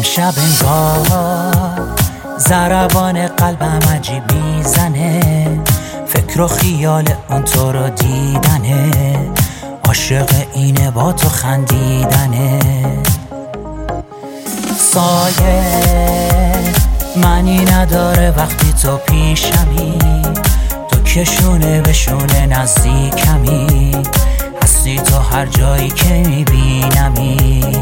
شب انگار ضربان قلبم عجیب میزنه، فکر و خیال اون تو رو دیدنه، عاشق اینه با تو خندیدنه. سایه معنی نداره وقتی تو پیشمی، تو که شونه به شونه نزدیکمی، هستی تو هر جایی که میبینمی.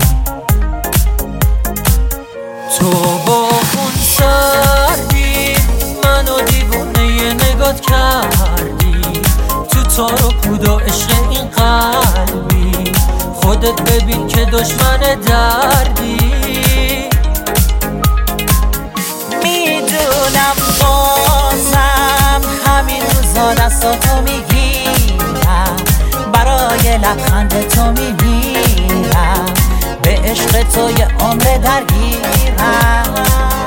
تو با اون سردی منو دیوونه نگات کردی، تو تار و پود و عشق این قلبی، خودت ببین که دشمن دردی. میدونم بازم همین روزا دستاتو میگیرم، برای لبخند تو میمیرم، به عشق تو یه عمر درگیرم.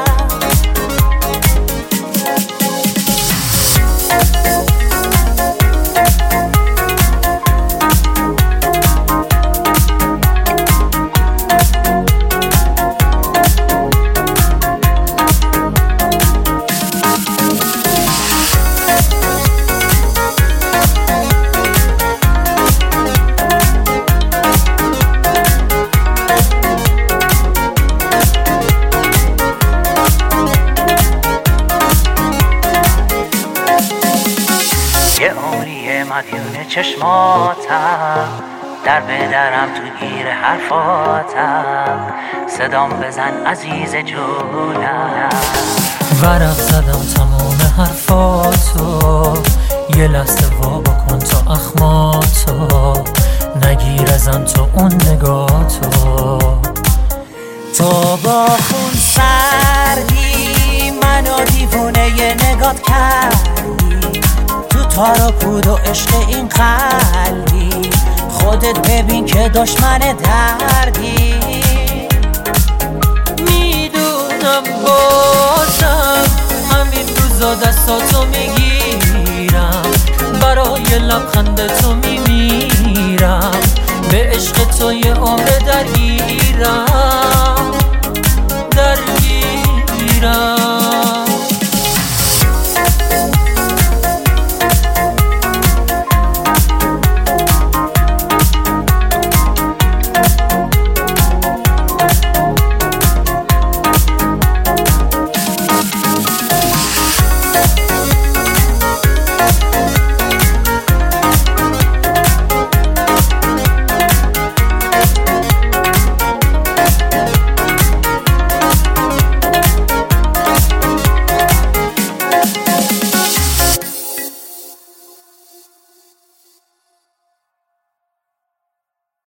یه عمریه مدیون چشماتم، در به درم تو گیر حرفاتم، صدام بزن عزیز جونم. ورق زدم تمام حرفاتو، یه لحظه وا بکن تا اخماتو، نگیر ازم تو اون نگاتو. تو با خون سردی منو دیوونه یه نگات کردی، تو تار و پود و عشق این قلبی، خودت ببین که دشمن دردی. میدونم بازم همین روزا دستاتو میگیرم، برای لبخند تو میمیرم، به عشق تو یه عمر درگیرم.